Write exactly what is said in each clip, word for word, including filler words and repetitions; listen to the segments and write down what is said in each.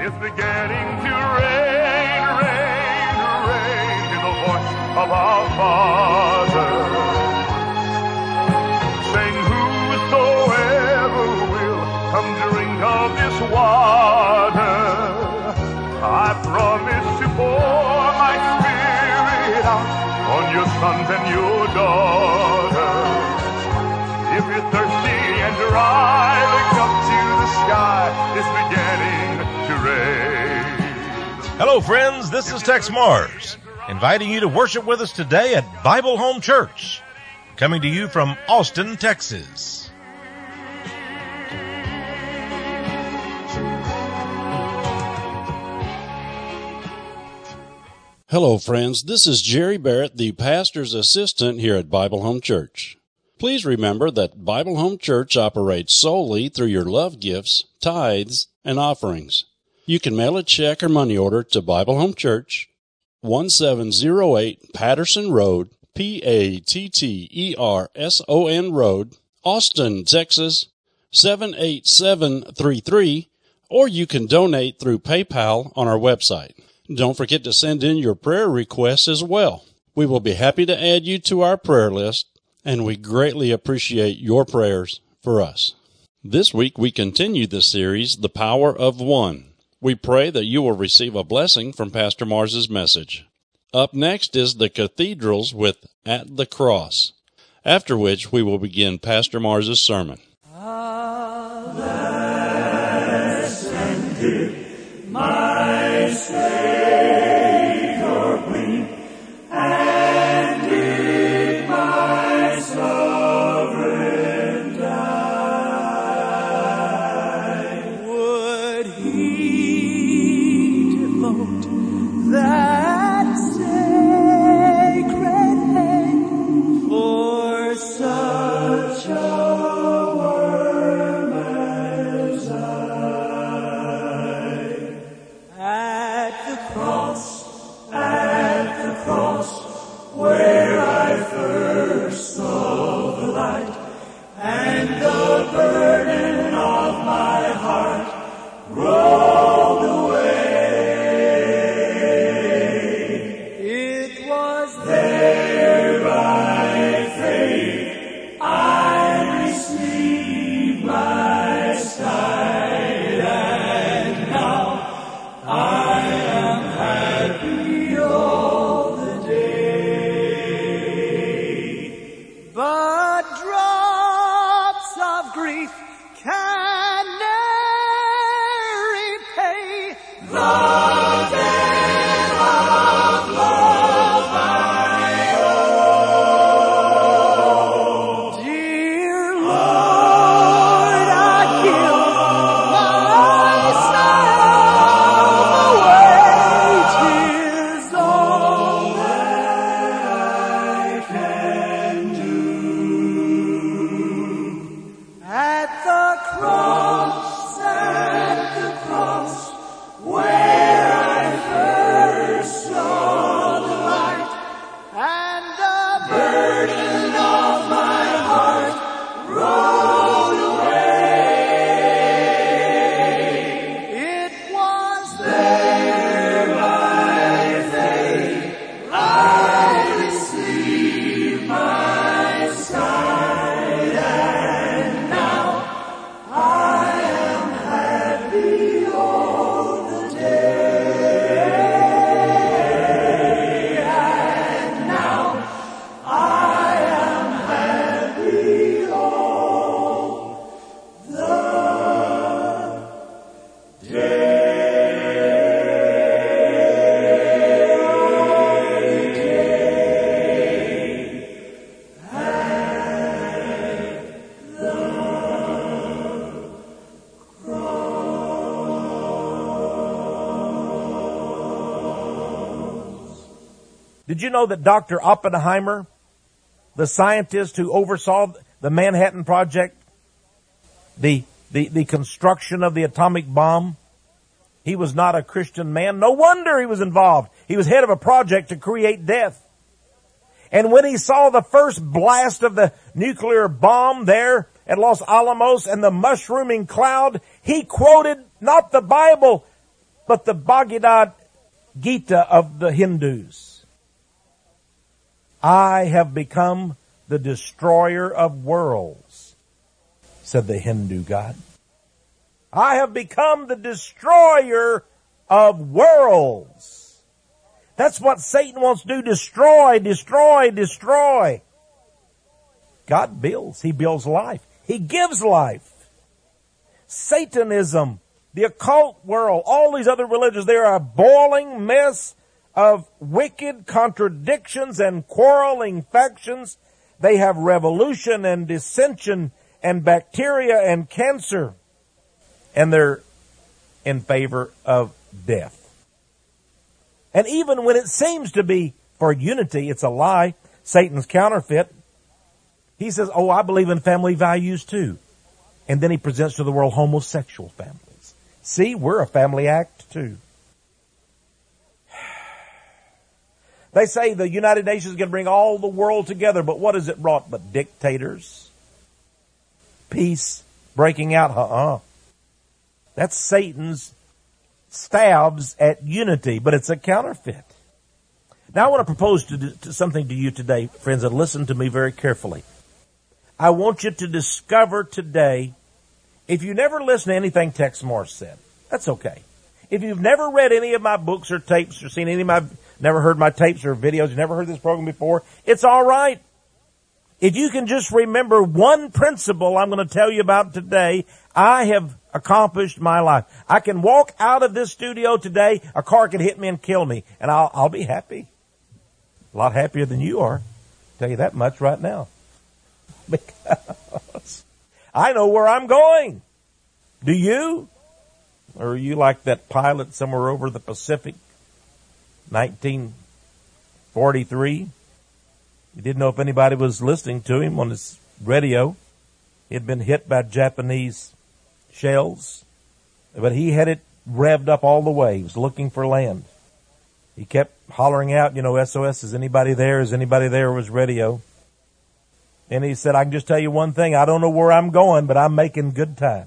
is beginning to rain, rain, rain. Hear the voice of our Father saying, whosoever will come drink of this water, I promise to pour my Spirit out on your sons and your daughters. If you're thirsty and dry, look up to the sky. It's beginning to rain. Hello, friends. This is Tex Mars, inviting you to worship with us today at Bible Home Church, coming to you from Austin, Texas. Hello, friends. This is Jerry Barrett, the pastor's assistant here at Bible Home Church. Please remember that Bible Home Church operates solely through your love gifts, tithes, and offerings. You can mail a check or money order to Bible Home Church, one seven zero eight Patterson Road, P A T T E R S O N Road, Austin, Texas, seven eight seven three three, or you can donate through PayPal on our website. Don't forget to send in your prayer requests as well. We will be happy to add you to our prayer list, and we greatly appreciate your prayers for us. This week we continue the series, The Power of One. We pray that you will receive a blessing from Pastor Mars's message. Up next is the Cathedrals with At the Cross, after which we will begin Pastor Mars's sermon. Bless and give my Savior clean, and did my sovereign die. Would he devote that sacred name for such a worm as I? At the cross, at the cross, where I first saw the light, and the burden of my heart rolled away. It was there by faith I received my sight, and now I am happy all the day. But drops of grief can ne'er repay the debt of love I owe. Dear Lord, I give myself away. 'Tis all that I can do. At the cross, at the cross, where I first saw the light, and the burden of my heart rolled away. It was there by faith I received my sight, and now I am happy all the day. And now I am happy all the Did you know that Doctor Oppenheimer, the scientist who oversaw the Manhattan Project, the, the, the construction of the atomic bomb, he was not a Christian man? No wonder he was involved. He was head of a project to create death. And when he saw the first blast of the nuclear bomb there at Los Alamos and the mushrooming cloud, he quoted not the Bible, but the Bhagavad Gita of the Hindus. I have become the destroyer of worlds, said the Hindu god. I have become the destroyer of worlds. That's what Satan wants to do. Destroy, destroy, destroy. God builds. He builds life. He gives life. Satanism, the occult world, all these other religions, they are a boiling mess of wicked contradictions and quarreling factions. They have revolution and dissension and bacteria and cancer. And they're in favor of death. And even when it seems to be for unity, it's a lie. Satan's counterfeit. He says, oh, I believe in family values too. And then he presents to the world homosexual families. See, we're a family act too. They say the United Nations is going to bring all the world together, but what has it brought but dictators? Peace breaking out, uh-uh. That's Satan's stabs at unity, but it's a counterfeit. Now I want to propose to, to something to you today, friends, and listen to me very carefully. I want you to discover today, if you never listen to anything Tex Morris said, that's okay. If you've never read any of my books or tapes or seen any of my, never heard my tapes or videos, you've never heard this program before, it's all right. If you can just remember one principle I'm going to tell you about today, I have accomplished my life. I can walk out of this studio today, a car can hit me and kill me, and I'll, I'll be happy. A lot happier than you are. I'll tell you that much right now. Because I know where I'm going. Do you? Or are you like that pilot somewhere over the Pacific, nineteen forty-three? He didn't know if anybody was listening to him on his radio. He had been hit by Japanese shells, but he had it revved up all the way. He was looking for land. He kept hollering out, you know, S O S, is anybody there? Is anybody there? It was radio. And he said, I can just tell you one thing. I don't know where I'm going, but I'm making good time.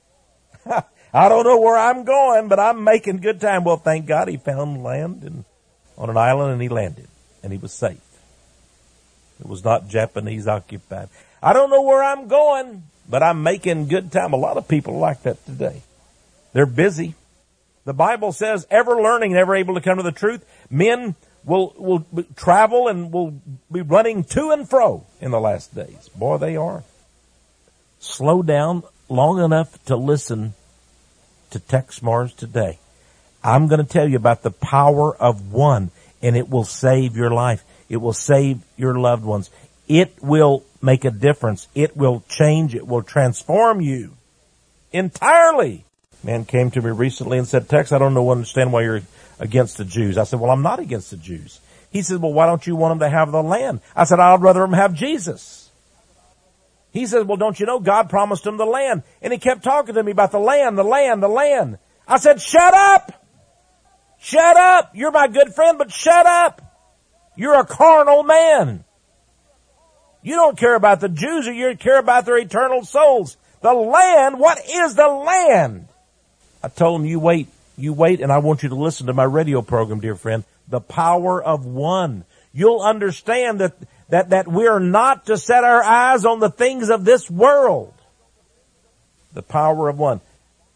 I don't know where I'm going, but I'm making good time. Well, thank God he found land and, on an island, and he landed, and he was safe. It was not Japanese occupied. I don't know where I'm going, but I'm making good time. A lot of people are like that today. They're busy. The Bible says, ever learning, never able to come to the truth. Men will, will travel and will be running to and fro in the last days. Boy, they are. Slow down long enough to listen to Tex Morris today. I'm going to tell you about the power of one, and it will save your life. It will save your loved ones. It will make a difference. It will change. It will transform you entirely. A man came to me recently and said, Tex, I don't know, understand why you're against the Jews. I said, well, I'm not against the Jews. He said, well, why don't you want them to have the land? I said, I'd rather them have Jesus. He said, well, don't you know God promised them the land? And he kept talking to me about the land, the land, the land. I said, shut up! Shut up! You're my good friend, but shut up! You're a carnal man. You don't care about the Jews, or you care about their eternal souls. The land, what is the land? I told him, you wait, you wait, and I want you to listen to my radio program, dear friend. The power of one. You'll understand that, that, that we're not to set our eyes on the things of this world. The power of one.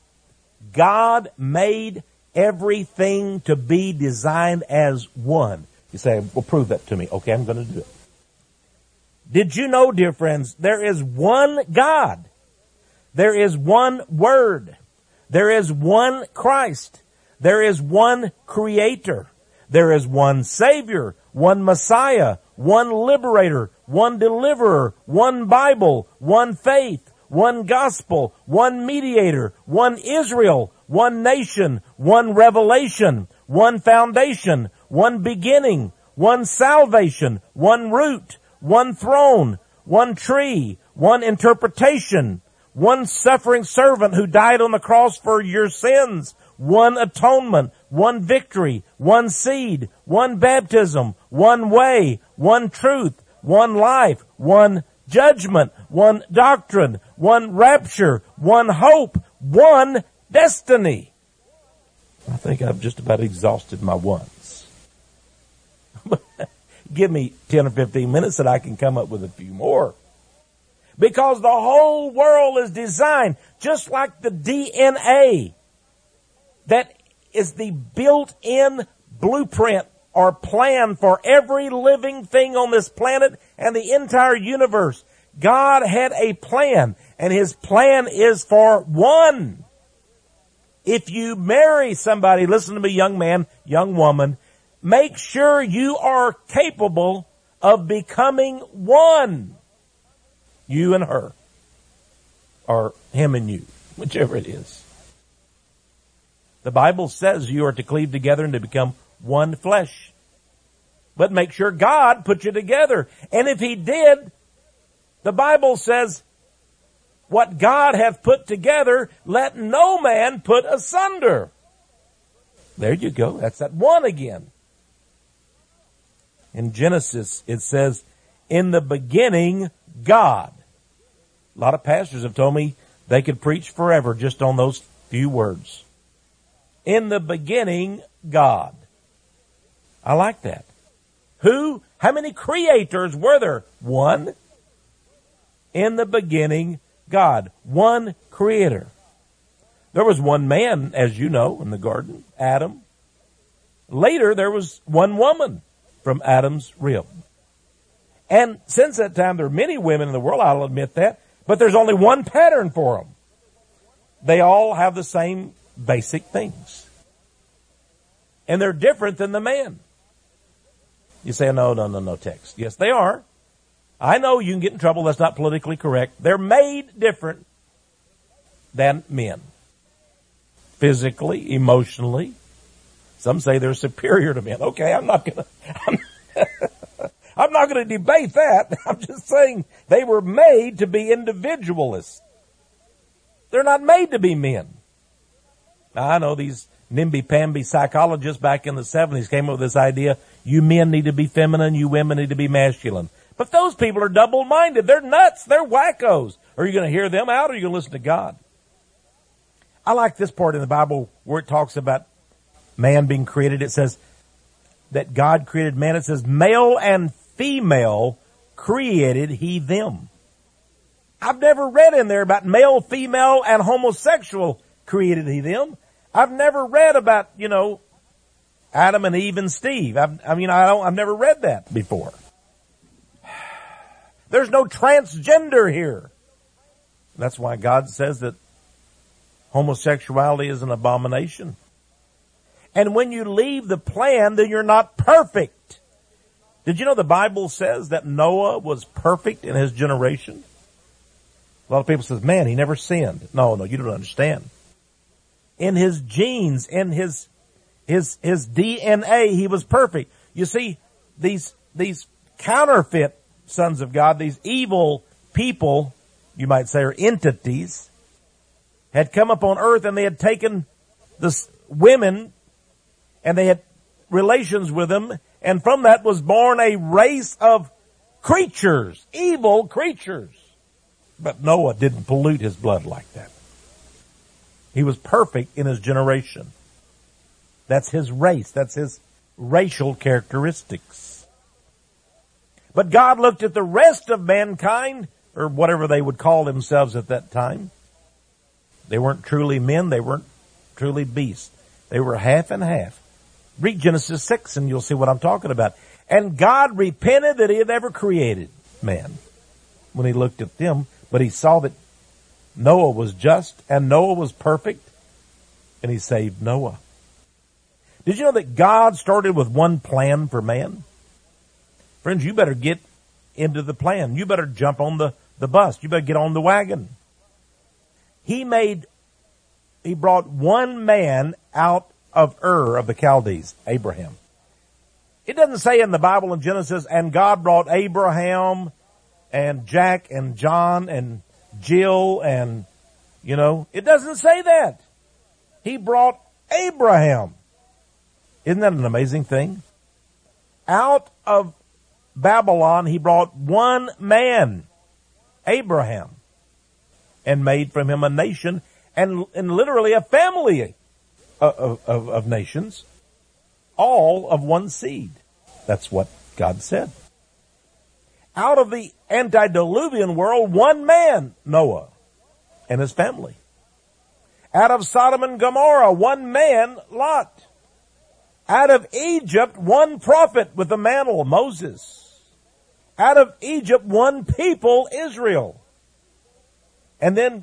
God made everything to be designed as one. You say, well, prove that to me. Okay, I'm going to do it. Did you know, dear friends, there is one God. There is one Word. There is one Christ. There is one Creator. There is one Savior, one Messiah, one Liberator, one Deliverer, one Bible, one faith, one Gospel, one Mediator, one Israel, one nation, one revelation, one foundation, one beginning, one salvation, one root, one throne, one tree, one interpretation, one suffering servant who died on the cross for your sins, one atonement, one victory, one seed, one baptism, one way, one truth, one life, one judgment, one doctrine, one rapture, one hope, one destiny. I think I've just about exhausted my ones. Give me ten or fifteen minutes and I can come up with a few more. Because the whole world is designed just like the D N A. That is the built-in blueprint or plan for every living thing on this planet and the entire universe. God had a plan, and His plan is for one. If you marry somebody, listen to me, young man, young woman, make sure you are capable of becoming one. You and her. Or him and you, whichever it is. The Bible says you are to cleave together and to become one flesh. But make sure God put you together. And if He did, the Bible says, what God hath put together, let no man put asunder. There you go. That's that one again. In Genesis, it says, in the beginning, God. A lot of pastors have told me they could preach forever just on those few words. In the beginning, God. I like that. Who? How many creators were there? One. In the beginning, God. One creator. There was one man, as you know, in the garden, Adam. Later, there was one woman from Adam's rib. And since that time, there are many women in the world, I'll admit that, but there's only one pattern for them. They all have the same basic things. And they're different than the man. You say, no, no, no, no, text. Yes, they are. I know you can get in trouble. That's not politically correct. They're made different than men. Physically, emotionally. Some say they're superior to men. Okay, I'm not going to... I'm not going to debate that. I'm just saying they were made to be individualists. They're not made to be men. Now, I know these nimby-pamby psychologists back in the seventies came up with this idea, you men need to be feminine, you women need to be masculine. But those people are double-minded. They're nuts. They're wackos. Are you going to hear them out or are you going to listen to God? I like this part in the Bible where it talks about man being created. It says that God created man. It says male and female created He them. I've never read in there about male, female, and homosexual created He them. I've never read about, you know, Adam and Eve and Steve. I've, I mean, I don't, I've never read that before. There's no transgender here. That's why God says that homosexuality is an abomination. And when you leave the plan, then you're not perfect. Did you know the Bible says that Noah was perfect in his generation? A lot of people say, man, he never sinned. No, no, you don't understand. In his genes, in his, his, his D N A, he was perfect. You see, these, these counterfeit sons of God, these evil people, you might say, or entities, had come upon earth and they had taken the women and they had relations with them, and from that was born a race of creatures, evil creatures. But Noah didn't pollute his blood like that. He was perfect in his generation. That's his race. That's his racial characteristics. But God looked at the rest of mankind, or whatever they would call themselves at that time. They weren't truly men. They weren't truly beasts. They were half and half. Read Genesis six and you'll see what I'm talking about. And God repented that He had ever created man when He looked at them. But He saw that Noah was just and Noah was perfect, and He saved Noah. Did you know that God started with one plan for man? Friends, you better get into the plan. You better jump on the, the bus. You better get on the wagon. He made, He brought one man out of Ur of the Chaldees, Abraham. It doesn't say in the Bible in Genesis, and God brought Abraham and Jack and John and Jill and, you know, it doesn't say that. He brought Abraham. Isn't that an amazing thing? Out of Babylon, He brought one man, Abraham, and made from him a nation and, and literally a family of, of, of nations, all of one seed. That's what God said. Out of the antediluvian world, one man, Noah, and his family. Out of Sodom and Gomorrah, one man, Lot. Out of Egypt, one prophet with the mantle, Moses. Out of Egypt, one people, Israel. And then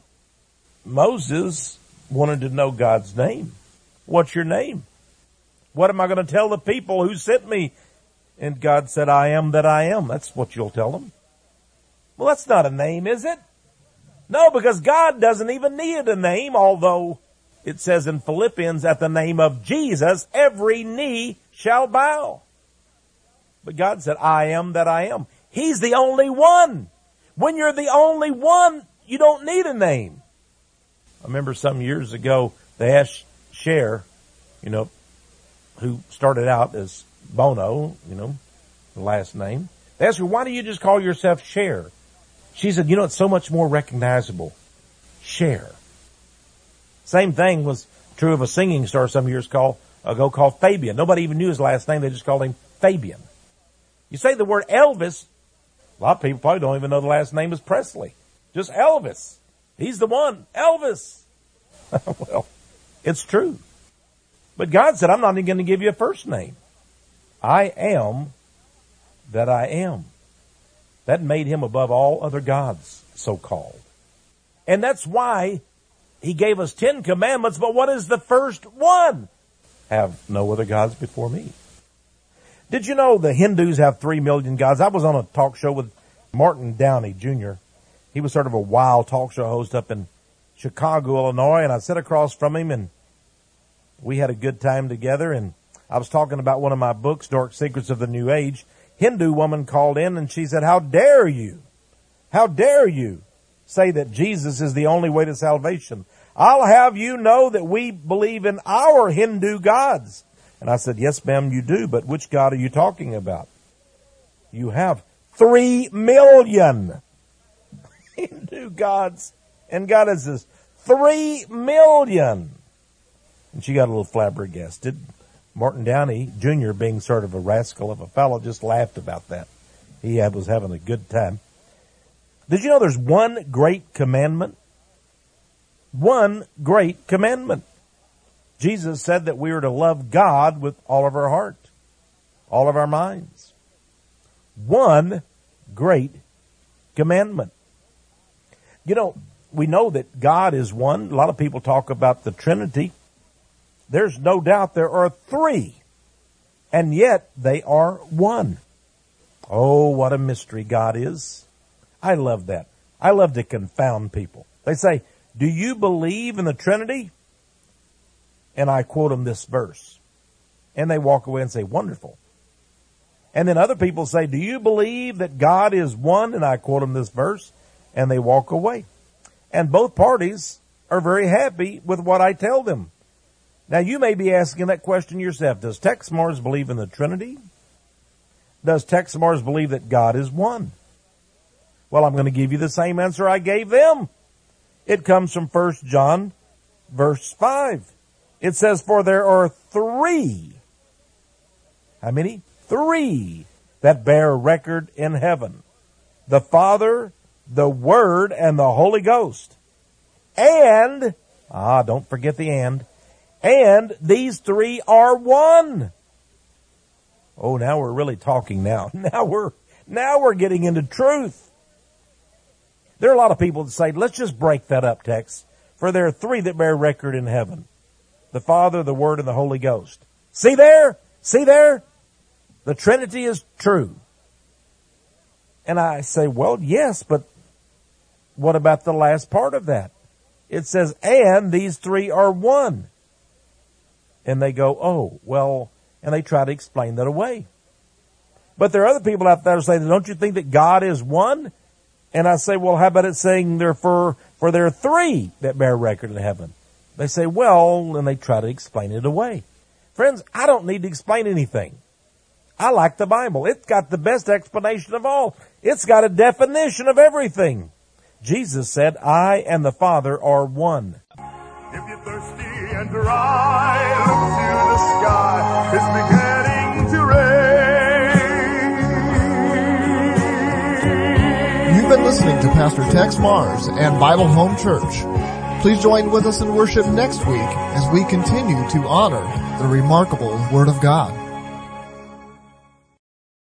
Moses wanted to know God's name. What's your name? What am I going to tell the people who sent me? And God said, I am that I am. That's what you'll tell them. Well, that's not a name, is it? No, because God doesn't even need a name, although it says in Philippians, at the name of Jesus, every knee shall bow. But God said, I am that I am. He's the only one. When you're the only one, you don't need a name. I remember some years ago, they asked Cher, you know, who started out as Bono, you know, the last name. They asked her, why do you just call yourself Cher? She said, you know, it's so much more recognizable. Cher. Same thing was true of a singing star some years called, ago called Fabian. Nobody even knew his last name. They just called him Fabian. You say the word Elvis, a lot of people probably don't even know the last name is Presley. Just Elvis. He's the one. Elvis. Well, it's true. But God said, I'm not even going to give you a first name. I am that I am. That made him above all other gods, so called. And that's why he gave us Ten Commandments, but what is the first one? Have no other gods before me. Did you know the Hindus have three million gods? I was on a talk show with Martin Downey Junior He was sort of a wild talk show host up in Chicago, Illinois, and I sat across from him, and we had a good time together, and I was talking about one of my books, Dark Secrets of the New Age. Hindu woman called in, and she said, how dare you? How dare you say that Jesus is the only way to salvation? I'll have you know that we believe in our Hindu gods. And I said, yes, ma'am, you do, but which God are you talking about? You have three million Hindu gods and goddesses. Three million. And she got a little flabbergasted. Martin Downey Junior, being sort of a rascal of a fellow, just laughed about that. He was having a good time. Did you know there's one great commandment? One great commandment. Jesus said that we are to love God with all of our heart, all of our minds. One great commandment. You know, we know that God is one. A lot of people talk about the Trinity. There's no doubt there are three, and yet they are one. Oh, what a mystery God is. I love that. I love to confound people. They say, do you believe in the Trinity? And I quote them this verse. And they walk away and say, wonderful. And then other people say, do you believe that God is one? And I quote them this verse. And they walk away. And both parties are very happy with what I tell them. Now, you may be asking that question yourself. Does Tex Mars believe in the Trinity? Does Tex Mars believe that God is one? Well, I'm going to give you the same answer I gave them. It comes from First John, verse five. It says, for there are three. How many? Three that bear record in heaven. The Father, the Word, and the Holy Ghost. And, ah, don't forget the and. And these three are one. Oh, now we're really talking now. Now we're, now we're getting into truth. There are a lot of people that say, let's just break that up, Tex. For there are three that bear record in heaven. The Father, the Word, and the Holy Ghost. See there? See there? The Trinity is true. And I say, well, yes, but what about the last part of that? It says, and these three are one. And they go, oh, well, and they try to explain that away. But there are other people out there who say, don't you think that God is one? And I say, well, how about it saying there for, for there are three that bear record in heaven? They say, well, and they try to explain it away. Friends, I don't need to explain anything. I like the Bible. It's got the best explanation of all. It's got a definition of everything. Jesus said, I and the Father are one. If you're thirsty and dry, look to the sky. It's beginning to rain. You've been listening to Pastor Tex Mars and Bible Home Church. Please join with us in worship next week as we continue to honor the remarkable Word of God.